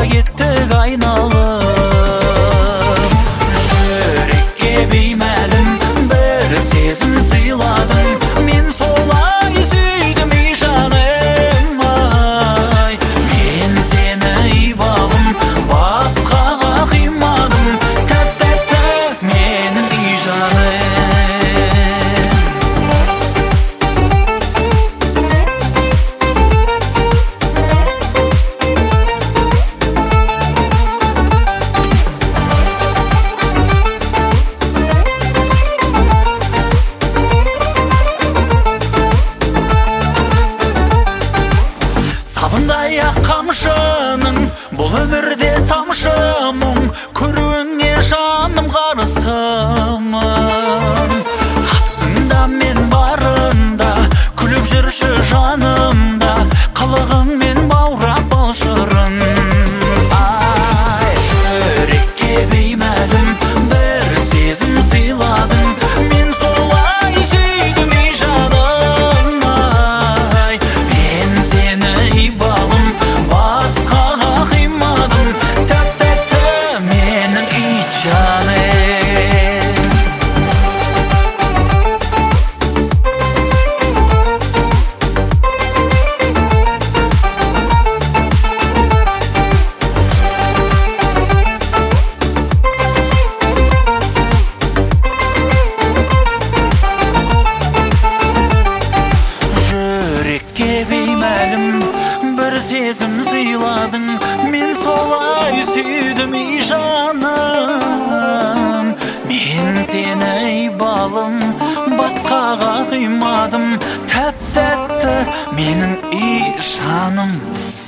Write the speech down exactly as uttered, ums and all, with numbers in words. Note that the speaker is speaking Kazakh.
кеттік айналып. Жүрекке беймәлім бір сезім сыйладың, мен солай сүйдім ей жаным ай. Мен сені ей балым басқаға қимадым, тәп-тәтті менің ей жаным. Сабындай ақ қамшының бұл өмірде тамшы мұң, көруіңе жаным қарысымын. Қасыңда мен барында күліп жүрші жанымда, қылығыңмен баурап бұл жырын. Ай, жүрекке беймәлім бір сезім сыйладың, мен солай сүйдім ей жаным ай. Мен сені ей балым басқаға қимадым, тәп-тәтті менің ей жаным. Жүрекке беймәлім бір сезім сыйладың, мен солай сүйдім ей жаным. Мен сені ей балым басқаға қимадым, тәп-тәтті менің ей жаным.